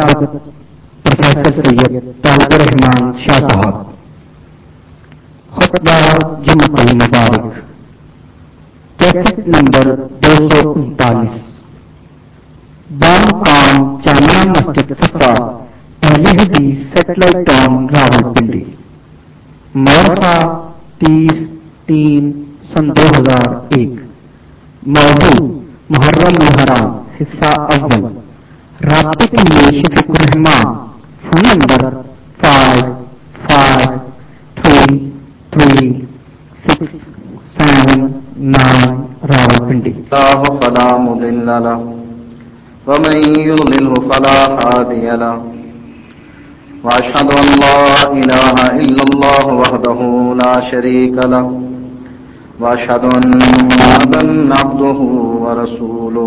کتابت پروفیسر سید طالب الرحمان شاہ صاحب. خطبہ جمعۃ المبارک کیسٹ نمبر 239. بام کام جامعہ مسجد صفا پہلی حدیث سیٹلائٹ ٹاؤن راولپنڈی. مورخہ 30/3/2001. موضوع محرم الحرام حصہ اول. رابطے کے لیے شفیق الرحمان. Phone number 553367 Rawalpindi. فلا مضل له ومن يضلله فلا هادي له واشهد ان لا اله الا الله وحده لا شريك له واشهد ان محمدا عبده ورسوله.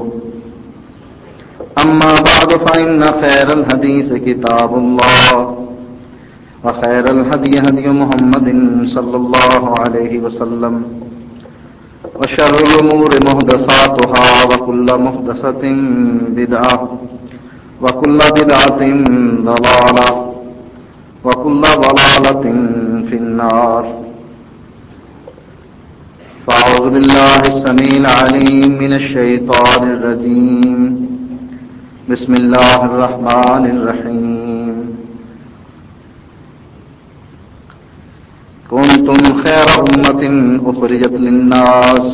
اما بعد فان خير الحديث كتاب الله وخير الهدي هدي محمد صلى الله عليه وسلم وشر الأمور محدثاتها وكل محدثة بدعة وكل بدعة ضلالة وكل ضلالة في النار. فأعوذ بالله السميع العليم من الشيطان الرجيم. بسم الله الرحمن الرحيم. كنتم خير أمة أخرجت للناس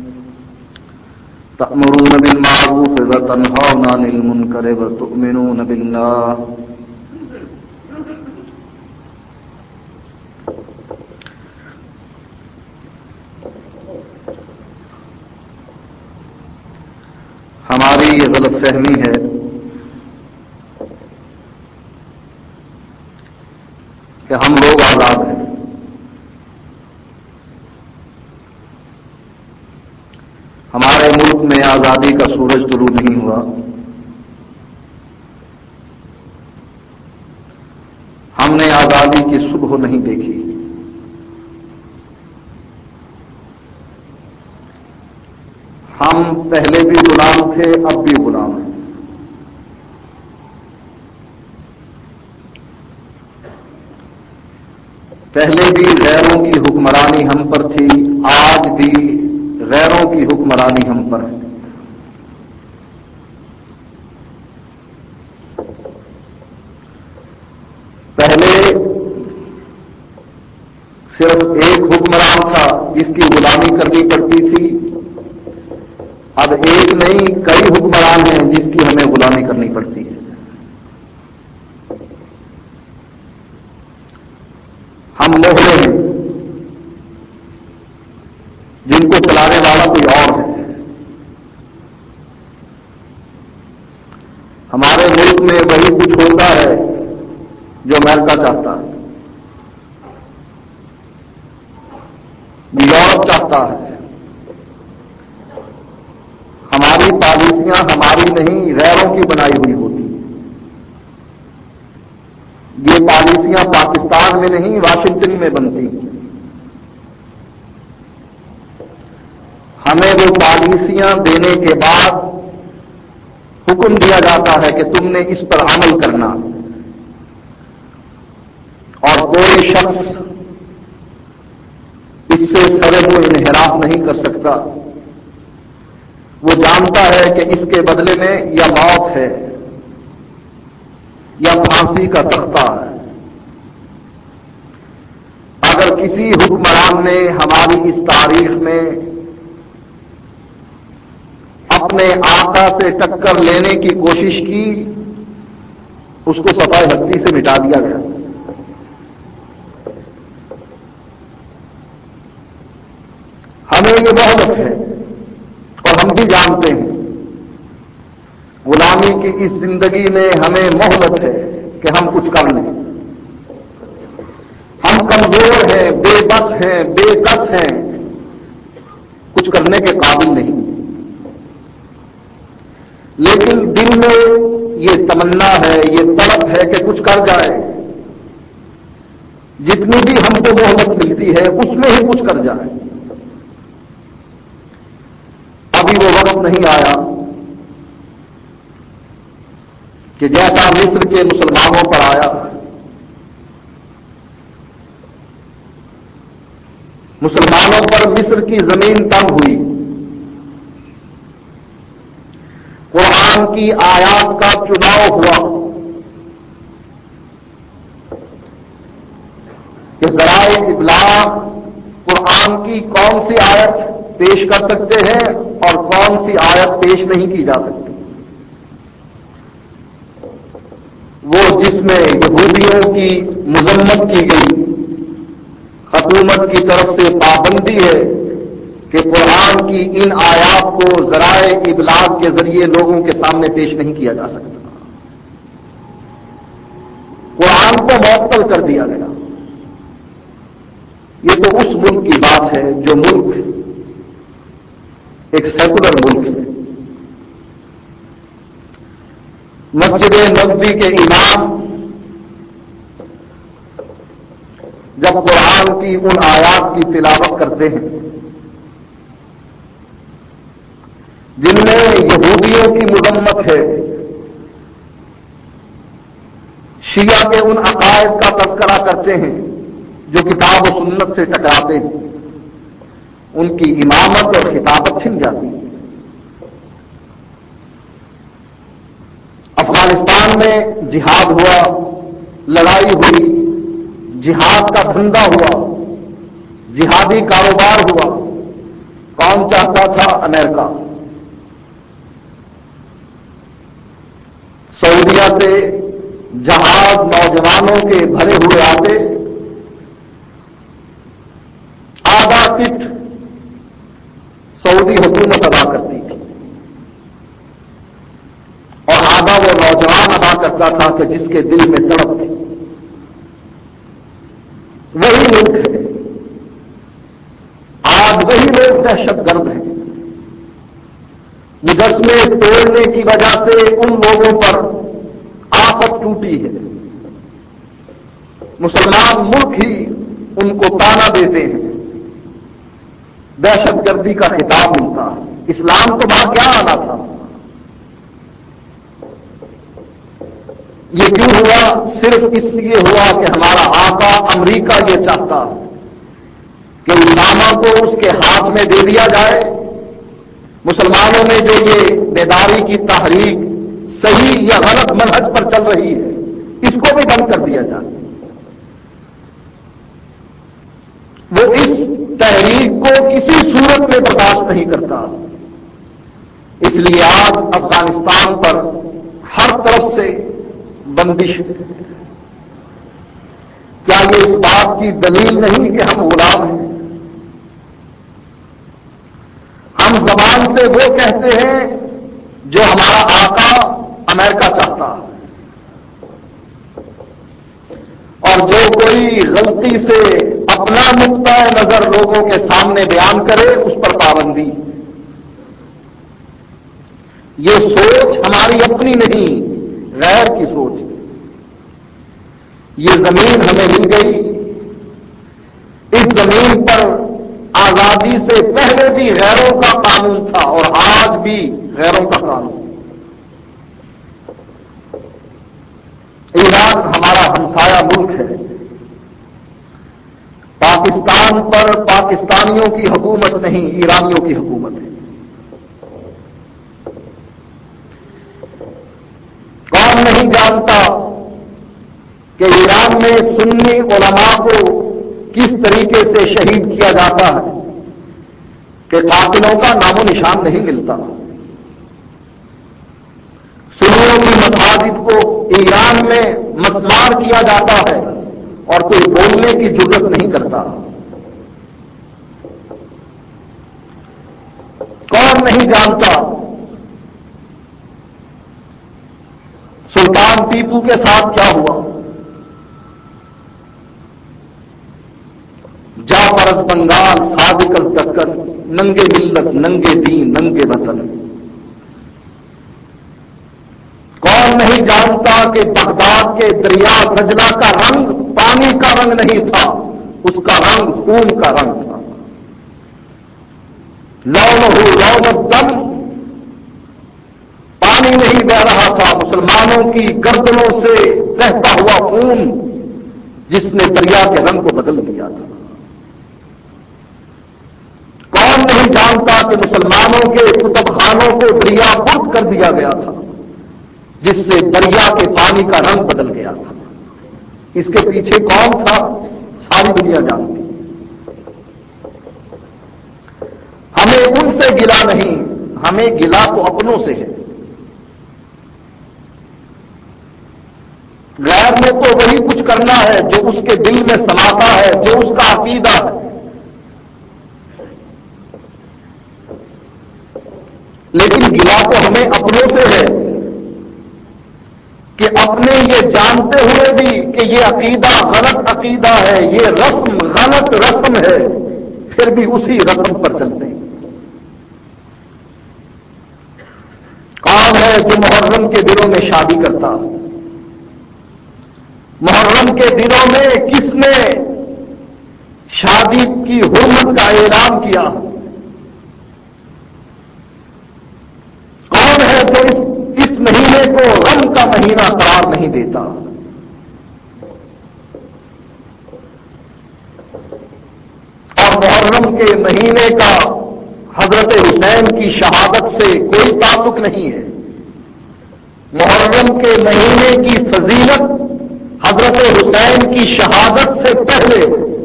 تأمرون بالمعروف وتنهون عن المنكر وتؤمنون بالله. ہماری یہ غلط فہمی ہے کہ ہم لوگ آزاد ہیں. ہمارے ملک میں آزادی کا سورج طلوع نہیں ہوا. ہم نے آزادی کی صبح نہیں دیکھی. ہم پہلے بھی غلام تھے, اب بھی غلام ہیں. پہلے بھی غیروں کی حکمرانی ہم پر تھی, آج بھی غیروں کی حکمرانی ہم پر ہے. پہلے صرف ایک حکمران تھا جس کی غلامی کرنی پڑتی تھی, اب ایک نہیں کئی حکمران ہیں جس کی ہمیں غلامی کرنی پڑتی ہے. ہم موہرے ہیں جن کو چلانے والا کوئی اور ہے. ہمارے ملک میں وہی کچھ ہوتا ہے جو امریکہ چاہتا ہے, یورپ چاہتا ہے. ہماری پالیسیاں ہماری نہیں غیروں کی بنائی ہوئی ہوتی. یہ پالیسیاں پاکستان میں نہیں واشنگٹن میں بنتی ہیں. ہمیں وہ پالیسیاں دینے کے بعد حکم دیا جاتا ہے کہ تم نے اس پر عمل کرنا, اور کوئی شخص اس سے سرے کو انحراف نہیں کر سکتا. وہ جانتا ہے کہ اس کے بدلے میں یا موت ہے یا پھانسی کا تختہ ہے. اگر کسی حکمران نے ہماری اس تاریخ میں اپنے آقا سے ٹکر لینے کی کوشش کی, اس کو صفائے ہستی سے مٹا دیا گیا. ہمیں یہ مہلت ہے اور ہم بھی جانتے ہیں غلامی کی اس زندگی میں ہمیں مہلت ہے کہ ہم کچھ کر لیں. ہم کمزور ہیں, بے بس ہیں, بے کس ہیں, کچھ کرنے کے قابل نہیں. لیکن دل میں یہ تمنا ہے, یہ طلب ہے کہ کچھ کر جائے. جتنی بھی ہم کو مہلت ملتی ہے اس میں ہی کچھ کر جائے. ابھی وہ وقت نہیں آیا کہ کہ جیسا مصر کے مسلمانوں پر آیا، مسلمانوں پر مصر کی زمین تنگ ہوئی، قرآن کی آیات کا چناؤ ہوا کہ ذرائع ابلاغ قرآن کی کون سی آیت پیش کر سکتے ہیں اور کون سی آیت پیش نہیں کی جا سکتی۔ وہ جس میں یہودیوں کی مذمت کی گئی، حکومت کی طرف سے پابندی ہے کہ قرآن کی ان آیات کو ذرائع ابلاغ کے ذریعے لوگوں کے سامنے پیش نہیں کیا جا سکتا، قرآن کو معطل کر دیا گیا۔ یہ تو اس ملک کی بات ہے جو ملک ایک سیکولر ملک ہے۔ مسجد نبوی کے امام جب قرآن کی ان آیات کی تلاوت کرتے ہیں جن میں یہودیوں کی مذمت ہے، شیعہ کے ان عقائد کا تذکرہ کرتے ہیں جو کتاب و سنت سے ٹکراتے ہیں، ان کی امامت اور خطابت چھن جاتی ہے۔ افغانستان میں جہاد ہوا، لڑائی ہوئی، جہاد کا دھندا ہوا، جہادی کاروبار ہوا، کون چاہتا تھا؟ امریکہ۔ سعودیہ سے جہاز نوجوانوں کے بھرے ہوئے آتے، آدھا کٹ سعودی حکومت ادا کرتی تھی اور آدھا وہ نوجوان ادا کرتا تھا کہ جس کے دل میں تڑپ تھی۔ وہی ملک ہے، آج وہی لوگ دہشت گرد ہیں۔ مجسمے توڑنے کی وجہ سے ان لوگوں پر آفت ٹوٹی ہے، مسلمان ملک ہی ان کو تانا دیتے ہیں، دہشت گردی کا خطاب ملتا ہے۔ اسلام تو وہاں کیا آنا تھا؟ یہ کیوں ہوا؟ صرف اس لیے ہوا کہ ہمارا آقا امریکہ یہ چاہتا کہ اسامہ کو اس کے ہاتھ میں دے دیا جائے، مسلمانوں میں جو یہ بیداری کی تحریک صحیح یا غلط منہج پر چل رہی ہے اس کو بھی بند کر دیا جائے۔ وہ اس تحریک کو کسی صورت میں برداشت نہیں کرتا، اس لیے آج افغانستان پر ہر طرف سے بندش ہے۔ کیا یہ اس بات کی دلیل نہیں کہ ہم غلام ہیں؟ ہم زبان سے وہ کہتے ہیں جو ہمارا آقا امریکہ چاہتا ہے، اور جو کوئی غلطی سے اپنا نقطہ نظر لوگوں کے سامنے بیان کرے اس پر پابندی۔ یہ سوچ ہماری اپنی نہیں، غیر کی سوچ ہے۔ یہ زمین ہمیں مل گئی، اس زمین پر آزادی سے پہلے بھی غیروں کا قانون تھا اور آج بھی غیروں کا قانون۔ ایران ہمارا ہمسایہ ملک ہے، پاکستان پر پاکستانیوں کی حکومت نہیں، ایرانیوں کی حکومت ہے۔ کون نہیں جانتا کہ ایران میں سنی علماء کو کس طریقے سے شہید کیا جاتا ہے کہ قاتلوں کا نام و نشان نہیں ملتا۔ سنیوں کی مساجد کو ایران میں مسمار کیا جاتا ہے اور کوئی بولنے کی جرات نہیں کرتا۔ کون نہیں جانتا سلطان ٹیپو کے ساتھ کیا ہوا؟ جا پرس بنگال صادق از دکن، ننگے ملت ننگے دین ننگے وطن۔ کون نہیں جانتا کہ بغداد کے دریا دجلہ کا رنگ پانی کا رنگ نہیں تھا، اس کا رنگ خون کا رنگ تھا۔ لون الدم، پانی نہیں بہ رہا تھا، مسلمانوں کی گردنوں سے بہتا ہوا خون جس نے دریا کے رنگ کو بدل دیا تھا. کون نہیں جانتا کہ مسلمانوں کے کتب خانوں کو دریا خود کر دیا گیا تھا جس سے دریا کے پانی کا رنگ بدل گیا تھا. اس کے پیچھے کون تھا ساری دنیا جانتی. ہمیں ان سے گلا نہیں، ہمیں گلا تو اپنوں سے ہے. غیر نے تو وہی کچھ کرنا ہے جو اس کے دل میں سماتا ہے، جو اس کا عقیدہ ہے. لیکن گلا تو ہمیں اپنوں سے ہے کہ اپنے یہ جانتے ہوئے بھی کہ یہ عقیدہ غلط عقیدہ ہے، یہ رسم غلط رسم ہے، پھر بھی اسی رسم پر چلتے ہیں. کون ہے جو محرم کے دنوں میں شادی کرتا؟ محرم کے دنوں میں کس نے شادی کی حرمت کا اعلان کیا؟ کون ہے جو اس مہینے کو غم کا مہینہ قرار نہیں دیتا؟ اور محرم کے مہینے کا حضرت حسین کی شہادت سے کوئی تعلق نہیں ہے. محرم کے مہینے کی فضیلت حضرت حسین کی شہادت سے پہلے،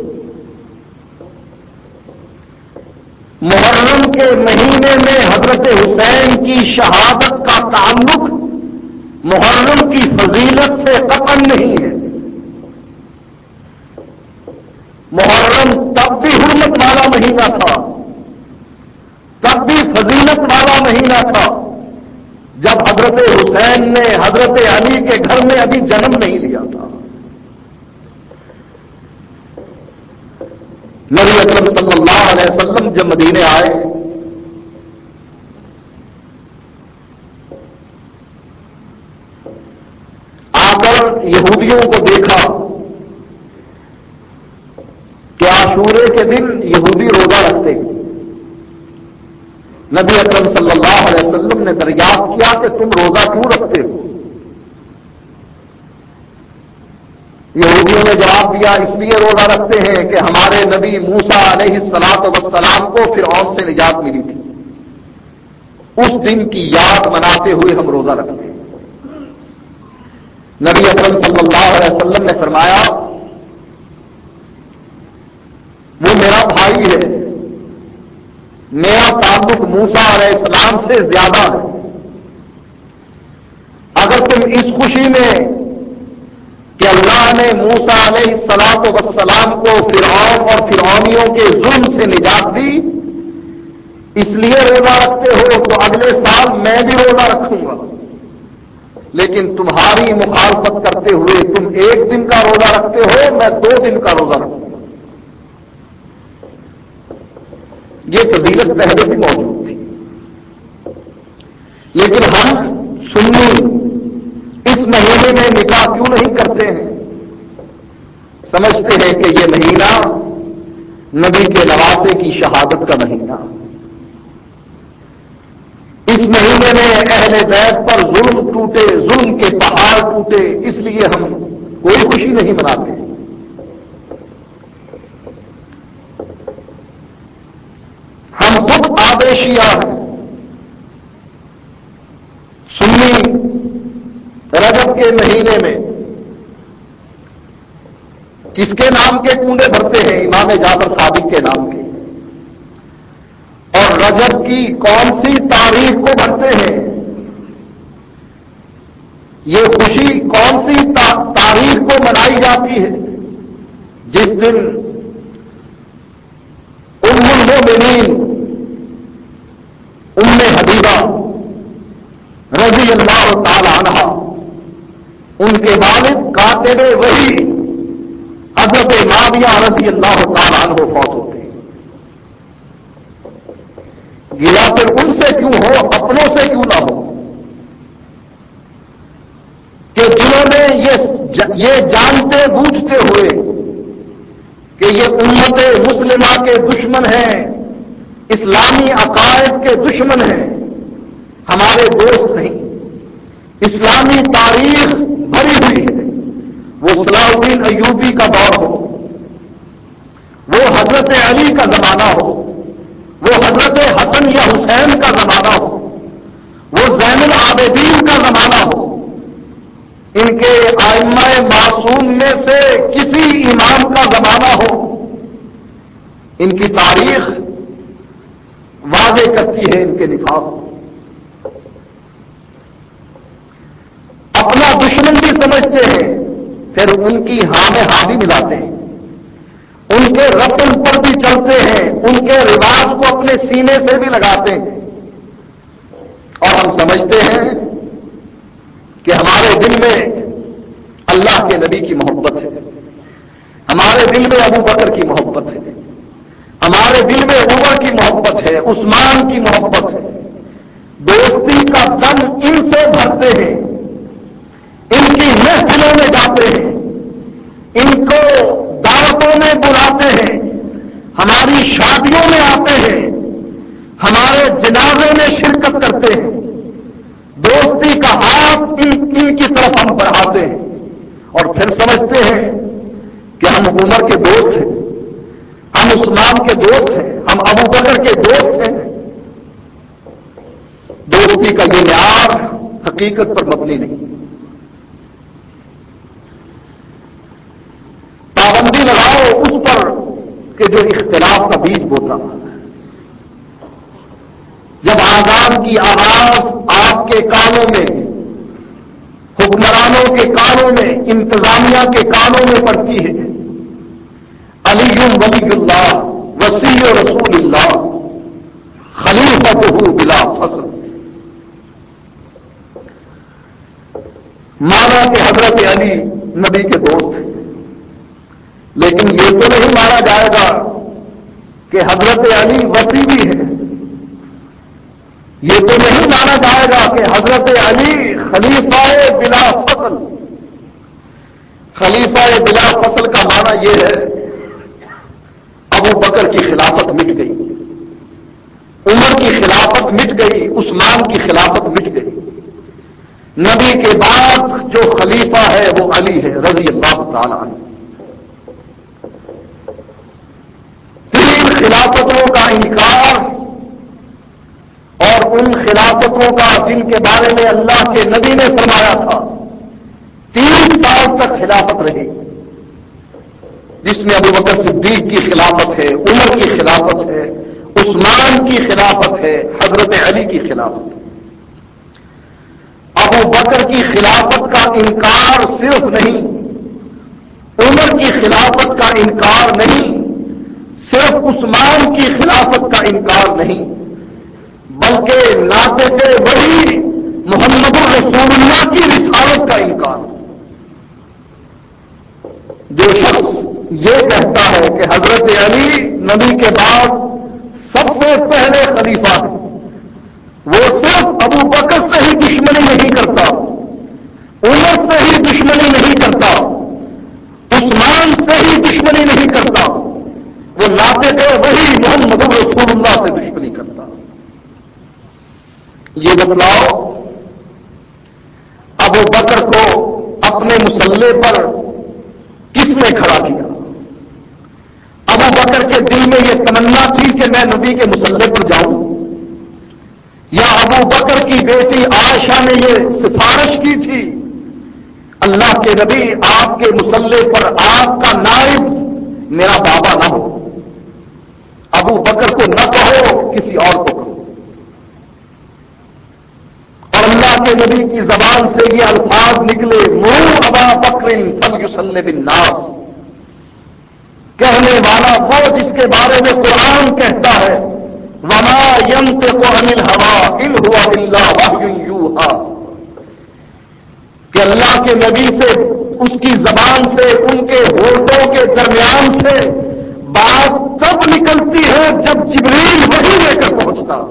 محرم کے مہینے میں حضرت حسین کی شہادت کا تعلق محرم کی فضیلت سے قطعاً نہیں ہے. محرم تب بھی حرمت والا مہینہ تھا، تب بھی فضیلت والا مہینہ تھا جب حضرت حسین نے حضرت علی کے گھر میں ابھی جنم نہیں لیا تھا. نبی اکرم صلی اللہ علیہ وسلم جب مدینے آئے آ کر یہودیوں کو دیکھا کہ عاشورے کے دن یہودی روزہ رکھتے. نبی اکرم صلی اللہ علیہ وسلم نے دریافت کیا کہ تم روزہ کیوں رکھتے ہو؟ یہودیوں نے جواب دیا اس لیے روزہ رکھتے ہیں کہ ہمارے نبی موسیٰ علیہ الصلوۃ والسلام کو فرعون سے نجات ملی تھی، اس دن کی یاد مناتے ہوئے ہم روزہ رکھتے ہیں. نبی اکرم صلی اللہ علیہ وسلم نے فرمایا وہ میرا بھائی ہے، میرا تعلق موسیٰ علیہ السلام سے زیادہ ہے. اگر تم اس خوشی میں کہ اللہ نے موسیٰ علیہ السلام کو فرعون اور فرعونیوں کے ظلم سے نجات دی اس لیے روزہ رکھتے ہو تو اگلے سال میں بھی روزہ رکھوں گا. لیکن تمہاری مخالفت کرتے ہوئے تم ایک دن کا روزہ رکھتے ہو، میں 2 دن کا روزہ رکھوں گا. یہ فضیلت پہلے بھی موجود تھی، لیکن ہم سنی اس مہینے میں نکاح کیوں نہیں کرتے ہیں؟ سمجھتے ہیں کہ یہ مہینہ نبی کے نواسے کی شہادت کا مہینہ، اس مہینے میں اہل بیت پر ظلم ٹوٹے، ظلم کے پہاڑ ٹوٹے، اس لیے ہم کوئی خوشی نہیں مناتے. ہم خود آدیشیہ ہیں. سنی رجب کے مہینے میں کس کے نام کے کنڈے بھرتے ہیں؟ امام جعفر صادق کے نام کے. اور رجب کی کون سی تاریخ کو بھرتے ہیں؟ یہ خوشی کون سی تاریخ کو منائی جاتی ہے؟ جس دن ام المؤمنین ام حبیبہ رضی اللہ تعالی عنہا، ان کے والد کاتب وحی حضرت معاویہ رضی اللہ تعالی عنہ فوت ہوتے ہیں. گلا پھر ان سے کیوں ہو، اپنوں سے کیوں نہ ہو کہ جنہوں نے یہ جانتے بوجھتے ہوئے کہ یہ امت مسلمہ کے دشمن ہیں، اسلامی عقائد کے دشمن ہیں، ہمارے دوست نہیں، اسلامی تاریخ بھری ہوئی ہے، وہ صلاح الدین ایوبی کا دور ہو، وہ حضرت علی کا زمانہ ہو، وہ حضرت حسن یا حسین کا زمانہ ہو، وہ زین العابدین کا زمانہ ہو، ان کے ائمہ معصوم میں سے کسی امام کا زمانہ ہو، ان کی تاریخ واضح کرتی ہے ان کے نفاق۔ اپنا دشمن بھی سمجھتے ہیں، پھر ان کی ہاں میں ہاں بھی ملاتے ہیں، ان کے رسم پر بھی چلتے ہیں، ان کے رواج کو اپنے سینے سے بھی لگاتے ہیں، اور ہم سمجھتے ہیں کہ ہمارے دل میں اللہ کے نبی کی محبت ہے، ہمارے دل میں ابو بکر کی محبت ہے، ہمارے دل میں عمر کی محبت ہے، عثمان کی محبت ہے، دوستی کا دم ان سے بھرتے ہیں، ان کی محفلوں میں جاتے ہیں، ان کو دعوتوں میں بلاتے ہیں، ہماری شادیوں میں آتے ہیں، ہمارے جنازے میں شرکت کرتے ہیں، دوستی کا ہاتھ ان کی طرف ہم بڑھاتے ہیں، اور پھر سمجھتے ہیں کہ ہم عمر کے دوست ہیں، ہم عثمان کے دوست ہیں، ہم ابو بکر کے دوست ہیں۔ دوستی کا یہ معیار حقیقت پر مبنی نہیں۔ پابندی لگاؤ اس پر کہ جو اختلاف کا بیج بوتا۔ جب آزان کی آواز آپ کے کانوں میں، حکمرانوں کے کانوں میں، انتظامیہ کے کانوں میں پڑتی ہے، علی ولی اللہ وسیع رسول اللہ خلیفۃہ بلا فصل، مانا کہ حضرت علی نبی کے دوست ہیں، لیکن یہ تو نہیں مانا جائے گا کہ حضرت علی وصی بھی ہے، یہ تو نہیں مانا جائے گا کہ حضرت علی خلیفہ بلا فصل۔ خلیفہ بلا فصل کا معنی یہ ہے ابو بکر کی خلافت مٹ گئی، عمر کی خلافت مٹ گئی، عثمان کی خلافت مٹ گئی، نبی کے بعد جو خلیفہ ہے وہ علی ہے رضی اللہ تعالی عنہ۔ تین خلافتوں کا انکار اور ان خلافتوں کا جن کے بارے میں اللہ کے نبی نے فرمایا تھا 30 سال تک خلافت رہی، جس میں ابو بکر صدیق کی خلافت ہے، عمر کی خلافت ہے، عثمان کی خلافت ہے، حضرت علی کی خلافت ہے۔ ابو بکر کی خلافت کا انکار صرف نہیں، عمر کی خلافت کا انکار نہیں، صرف عثمان کی خلافت کا انکار نہیں، بلکہ ناطق وحی محمد رسول اللہ کی رسالت کا انکار۔ جو شخص یہ کہتا ہے کہ حضرت علی نبی کے بعد سب سے پہلے خلیفہ ہے، وہ صرف ابو بکر سے ہی دشمنی نہیں کرتا، عمر سے ہی دشمنی نہیں کرتا، عثمان سے ہی دشمنی نہیں کرتا، وہ ناطق وحی محمد رسول اللہ سے دشمنی کرتا۔ یہ بتلاؤ ابو بکر کو اپنے مسلح پر کس نے کھڑا کیا؟ ابو بکر کے دل میں یہ تمنا تھی کہ میں نبی کے مسلح پر جاؤں، یا ابو بکر کی بیٹی عائشہ نے یہ سفارش کی تھی اللہ کے نبی آپ کے مسلح پر آپ کا نائب میرا بابا نہ ہو، ابو بکر کو نہ کہو کسی اور کو کہو۔ اور اللہ کے نبی کی زبان سے یہ الفاظ نکلے مرو ابا بکر فلیصلی بالناس، کہنے والا وہ جس کے بارے میں قرآن کہتا ہے وما ينطق عن الهوى ان هو الا وحی یوحی، کہ اللہ کے نبی سے اس کی زبان سے ان کے ہونٹوں کے درمیان سے بات تب نکلتی ہے جب جبریل وحی لے کر پہنچتا۔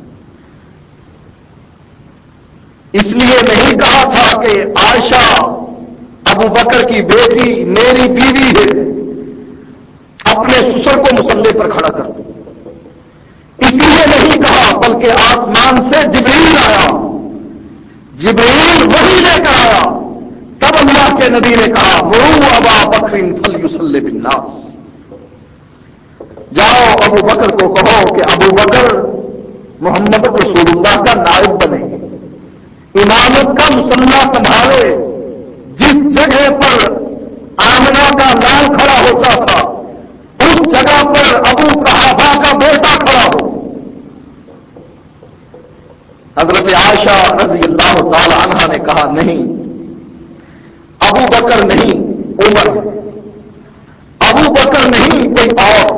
اس لیے نہیں کہا تھا کہ عائشہ ابو بکر کی بیٹی میری بیوی ہے، اپنے سسر کو مسلح پر کھڑا کر دو، اس لیے نہیں کہا، بلکہ آسمان سے جبریل آیا، جبریل وحی لے کر آیا، تب اللہ کے نبی نے کہا مروا ابا بکر فلیصلی بالناس، جاؤ ابو بکر کو کہو کہ ابو بکر محمد رسول اللہ کا نائب بنے، امامت کا مصلہ سنبھالے، جس جگہ پر آمنہ کا نام کھڑا ہوتا تھا اس جگہ پر ابو قحافہ کا بیٹا کھڑا ہو۔ حضرت عائشہ رضی اللہ تعالی عنہا نے کہا نہیں، ابو بکر نہیں عمر، ابو بکر نہیں کوئی اور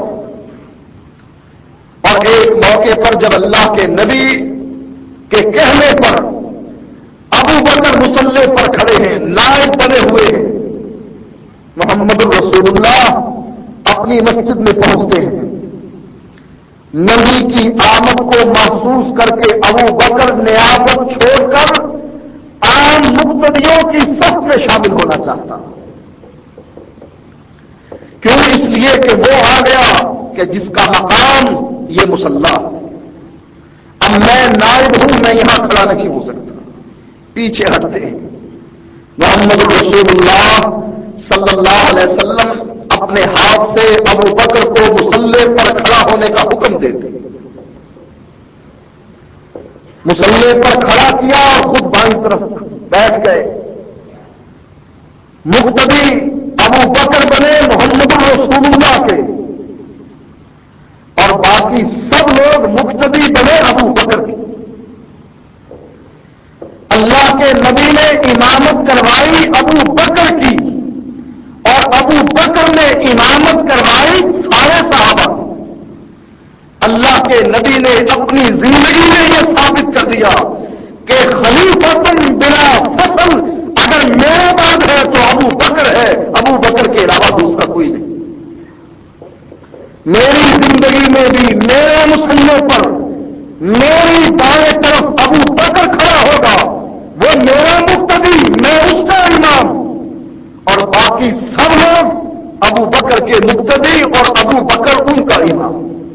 ایک موقع پر جب اللہ کے نبی کے کہنے پر ابو بکر مصلے پر کھڑے ہیں، نائب بنے ہوئے ہیں، محمد رسول اللہ اپنی مسجد میں پہنچتے ہیں، نبی کی آمد کو محسوس کر کے ابو بکر نیابت چھوڑ کر عام مقتدیوں کی صف میں شامل ہونا چاہتا، کیوں؟ اس لیے کہ وہ آ گیا کہ جس کا مقام یہ مصلی، اب میں نائب ہوں، میں یہاں کھڑا نہیں ہو سکتا، پیچھے ہٹتے ہیں۔ محمد رسول اللہ صلی اللہ علیہ وسلم اپنے ہاتھ سے ابو بکر کو مصلی پر کھڑا ہونے کا حکم دیتے، مصلی پر کھڑا کیا اور خود بائیں طرف بیٹھ گئے، مقتدی ابو بکر بنے محمد رسول اللہ کے، اور باقی سب لوگ مقتدی بنے ابو بکر کی۔ اللہ کے نبی نے امامت کروائی ابو بکر کی، اور ابو بکر نے امامت کروائی سارے صحابہ کی۔ اللہ کے نبی نے اپنی زندگی میں یہ ثابت کر دیا کہ خلیفۃ بلا فصل اگر میرے بعد ہے تو ابو بکر ہے، ابو بکر کے علاوہ دوسرا کوئی نہیں۔ میری زندگی میں بھی میرے مصلی پر میری بائیں طرف ابو بکر کھڑا ہوگا، وہ میرا مقتدی، میں اس کا امام، اور باقی سب لوگ ابو بکر کے مقتدی اور ابو بکر ان کا امام۔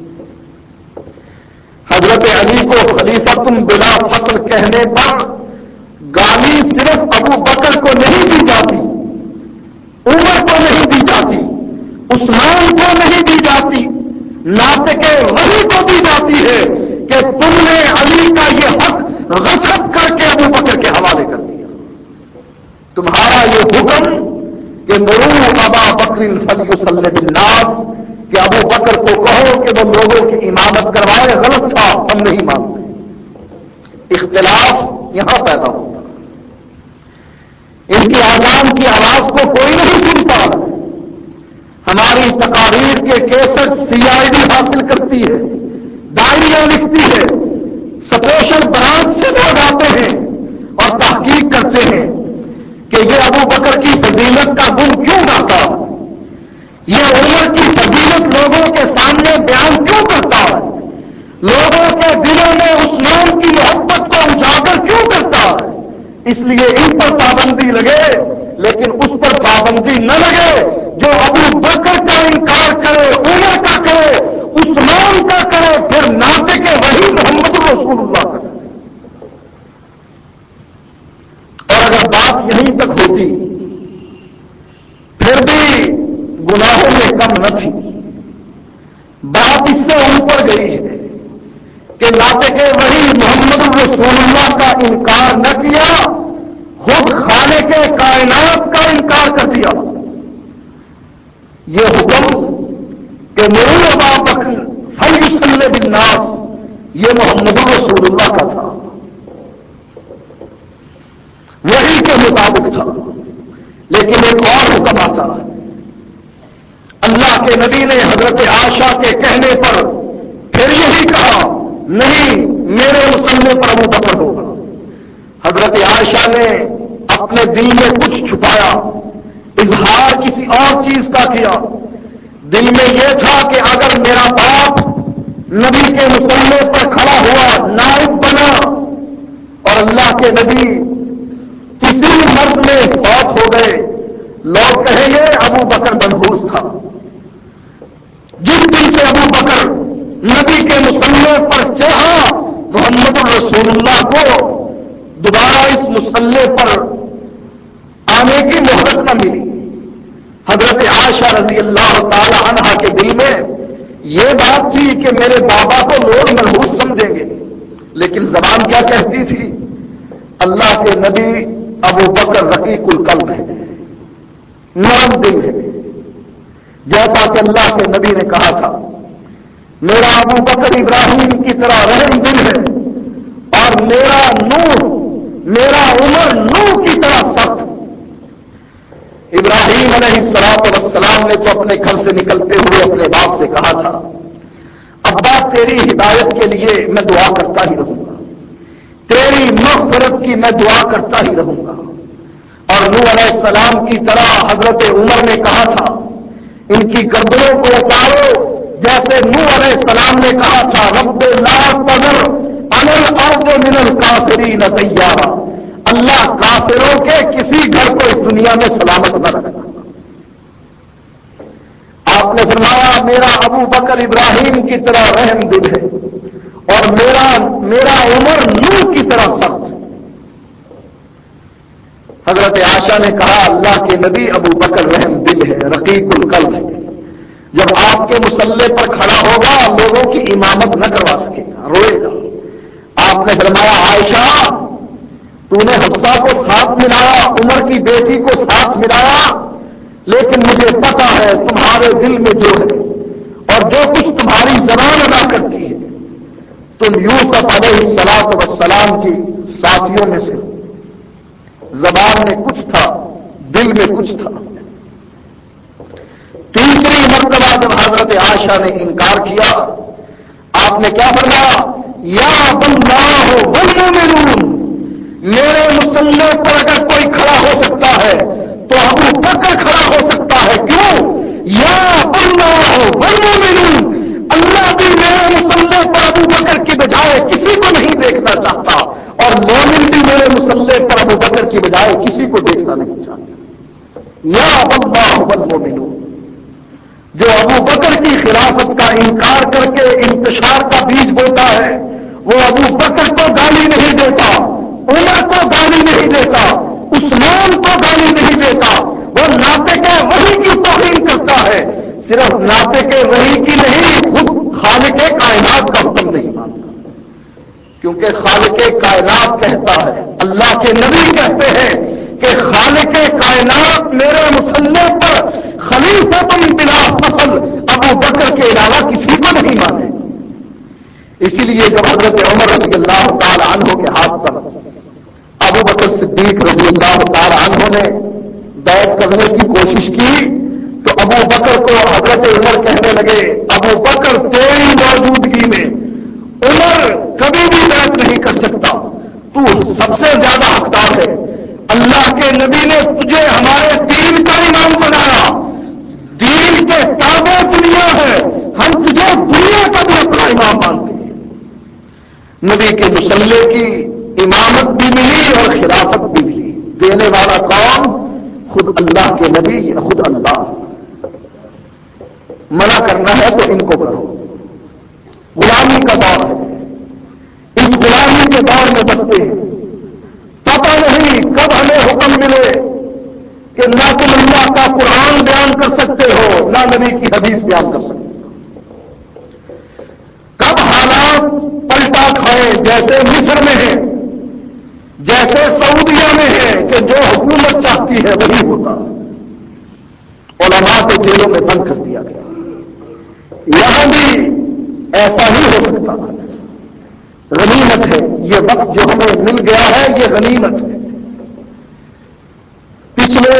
حضرت علی کو خلیفۃ بلا فصل کہنے پر گالی صرف ابو بکر کو نہیں دی جاتی، عمر کو نہیں دی جاتی، عثمان کو نہیں دی جاتی، ناطق وحی کو دی جاتی ہے کہ تم نے علی کا یہ حق غصب کر کے ابو بکر کے حوالے کر دیا۔ تمہارا یہ حکم کہ مروا ابا بکر فلیصلی بالناس، کہ ابو بکر کو کہو کہ وہ لوگوں کی امامت کروائے، غلط تھا، ہم نہیں مانتے۔ اختلاف یہاں پیدا ہوتا، ان کی آزان کی آواز کو کوئی نہیں سنتا، ہماری تقاریر کے کیسٹ CID حاصل کرتی ہے، ڈائریاں لکھتی ہے، اسپیشل برانچ سے لوگ آتے ہیں اور تحقیق کرتے ہیں کہ یہ ابو بکر کی فضیلت کا گن کیوں گاتا، یہ عمر کی فضیلت لوگوں کے سامنے بیان کیوں کرتا ہے، لوگوں کے دلوں میں عثمان کی محبت کو اجاگر کیوں کرتا ہے۔ اس لیے ان پر پابندی لگے، لیکن اس پر پابندی نہ لگے جو ابو بکر کا انکار کرے، عمر کا کرے، عثمان کا کرے، پھر ناطق وحی محمد رسول اللہ کا کرے۔ اور اگر بات یہیں تک ہوتی پھر بھی گناہوں میں کم نہ تھی، بات اس سے اوپر گئی ہے کہ ناطق وحی محمد رسول اللہ کا انکار نہ کیا، خود خالق کائنات کا انکار کر دیا۔ یہ حکم کہ مروا ابا بکر فلیصلی بالناس، یہ محمد رسول اللہ کا تھا، وحی کے مطابق تھا، لیکن ایک اور حکم آتا، اللہ کے نبی نے حضرت عائشہ کے کہنے پر پھر یہی کہا نہیں، میرے مصلی پر ابو بکر ہوگا۔ حضرت عائشہ نے اپنے دل میں کچھ چھپایا، اظہار کسی اور چیز کا کیا، دل میں یہ تھا کہ اگر میرا باپ نبی کے مصلی پر کھڑا ہوا، نائب بنا، اور اللہ کے نبی اسی مرض میں فوت ہو گئے، لوگ کہیں گے ابو بکر منحوس تھا۔ جس دن سے ابو بکر نبی کے مصلی پر چڑھا، محمد رسول اللہ کو دوبارہ اس فرصت نہ ملی. حضرت عائشہ رضی اللہ تعالی عنہا کے دل میں یہ بات تھی کہ میرے بابا کو لوگ منحوس سمجھیں گے، لیکن زبان کیا کہتی تھی؟ اللہ کے نبی ابو بکر رقیق القلب ہے، نرم دل ہے. جیسا کہ اللہ کے نبی نے کہا تھا میرا ابو بکر ابراہیم کی طرح رحم دل ہے اور میرا عمر نوح کی طرح سخت. ابراہیم علیہ السلام نے تو اپنے گھر سے نکلتے ہوئے اپنے باپ سے کہا تھا ابا تیری ہدایت کے لیے میں دعا کرتا ہی رہوں گا، تیری مغفرت کی میں دعا کرتا ہی رہوں گا. اور نوح علیہ السلام کی طرح حضرت عمر نے کہا تھا ان کی گردنوں کو اتارو، جیسے نوح علیہ السلام نے کہا تھا رب لا تذر علی الارض من الکافرین دیارا، اللہ کافروں کے کسی گھر کو اس دنیا میں سلامت نہ رکھنا. آپ نے فرمایا میرا ابو بکر ابراہیم کی طرح رحم دل ہے اور میرا عمر نوح کی طرح سخت. حضرت عائشہ نے کہا اللہ کے نبی ابو بکر رحم دل ہے، رقیق القلب ہے. جب آپ کے مصلے پر کھڑا ہوگا لوگوں کی امامت نہ کروا سکے گا، روئے گا. آپ نے فرمایا عائشہ تو نے حفصہ کو ساتھ ملایا، عمر کی بیٹی کو ساتھ ملایا، لیکن مجھے پتا ہے تمہارے دل میں جو ہے اور جو کچھ تمہاری زبان ادا کرتی ہے تم یوسف علیہ السلام کی ساتھیوں میں سے ہو. زبان میں کچھ تھا، دل میں کچھ تھا. تیسری مرتبہ جب حضرت عائشہ نے انکار کیا آپ نے کیا فرمایا یا اللہ والمؤمنون، میرے مصلے پر اگر کوئی کھڑا ہو سکتا ہے تو ابو بکر کھڑا ہو سکتا ہے. کیوں؟ یا اللہ والمؤمنون، اللہ بھی میرے مصلے پر ابو بکر کی بجائے کسی کو نہیں دیکھنا چاہتا اور مومن بھی میرے مصلے پر ابو بکر کی بجائے کسی کو دیکھنا نہیں چاہتا. یا اللہ والمؤمنون، جو ابو بکر کی خلافت کا انکار کر کے انتشار کا بیج بوتا ہے وہ ابو بکر کو گالی نہیں دیتا، عمر کو گالی نہیں دیتا، عثمان کو گالی نہیں دیتا. وہ ناطق وحی کی توہین کرتا ہے، صرف ناطق وحی کی نہیں خود خالق کائنات کا حکم نہیں مانتا. کیونکہ خالق کائنات کہتا ہے، اللہ کے نبی کہتے ہیں کہ خالق کائنات میرے مصلے پر خلیفۃ بلا فصل ابو بکر کے علاوہ کسی کو نہیں مانے. اسی لیے جب حضرت عمر رضی اللہ تعالی عنہ کے ہاتھ پر ابو بکر صدیق رضی اللہ تعالی عنہ نے بیعت کرنے کی کوشش کی تو ابو بکر کو حضرت عمر کہنے لگے ابو بکر تیری موجودگی میں عمر کبھی بھی بیعت نہیں کر سکتا، تو سب سے زیادہ حقدار ہے. اللہ کے نبی نے تجھے ہمارے دین کا امام بنایا، دین کے تابع دنیا ہے، ہم تجھے دنیا کا بھی اپنا امام مانتے ہیں. نبی کے مصلے کی امامت بھی ملی اور خلافت بھی ملی. دینے والا کون؟ خود اللہ کے نبی یا خود اللہ. منع کرنا ہے تو ان کو کرو. غلامی کا دور ہے، اس غلامی کے دور میں بستے ہیں. پتہ نہیں کب ہمیں حکم ملے کہ نہ تم اللہ کا قرآن بیان کر سکتے ہو نہ نبی کی حدیث بیان کر سکتے ہو. کب حالات پلٹا کھائے جیسے مصر میں ہے، جیسے سعودیہ میں ہے کہ جو حکومت چاہتی ہے وہی ہوتا. علماء کو جیلوں میں بند کر دیا گیا. یہاں بھی ایسا ہی ہو سکتا. غنیمت ہے یہ وقت جو ہمیں مل گیا ہے، یہ غنیمت ہے. پچھلے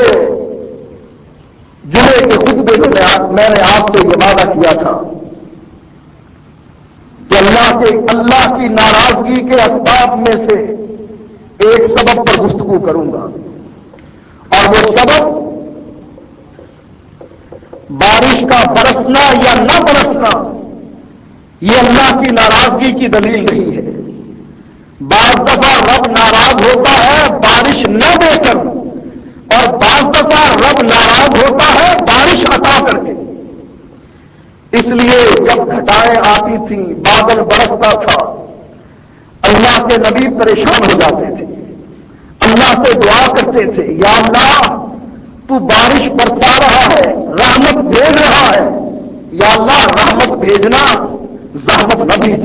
جمعے کے خطبے میں نے آپ سے یہ وعدہ کیا تھا کہ اللہ کی ناراضگی کے اسباب میں سے ایک سبب پر گفتگو کروں گا، اور وہ سبب بارش کا برسنا یا نہ برسنا یہ اللہ کی ناراضگی کی دلیل نہیں ہے. بعض دفعہ رب ناراض ہوتا ہے بارش نہ دے کر، اور بعض دفعہ رب ناراض ہوتا ہے بارش عطا کر کے. اس لیے جب گھٹائیں آتی تھیں، بادل برستا تھا، اللہ کے نبی پریشان ہو جاتے تھے، اللہ سے دعا کرتے تھے یا اللہ تو بارش برسا رہا ہے، رحمت بھیج رہا ہے، یا اللہ رحمت بھیجنا، زحمت نہ بھیج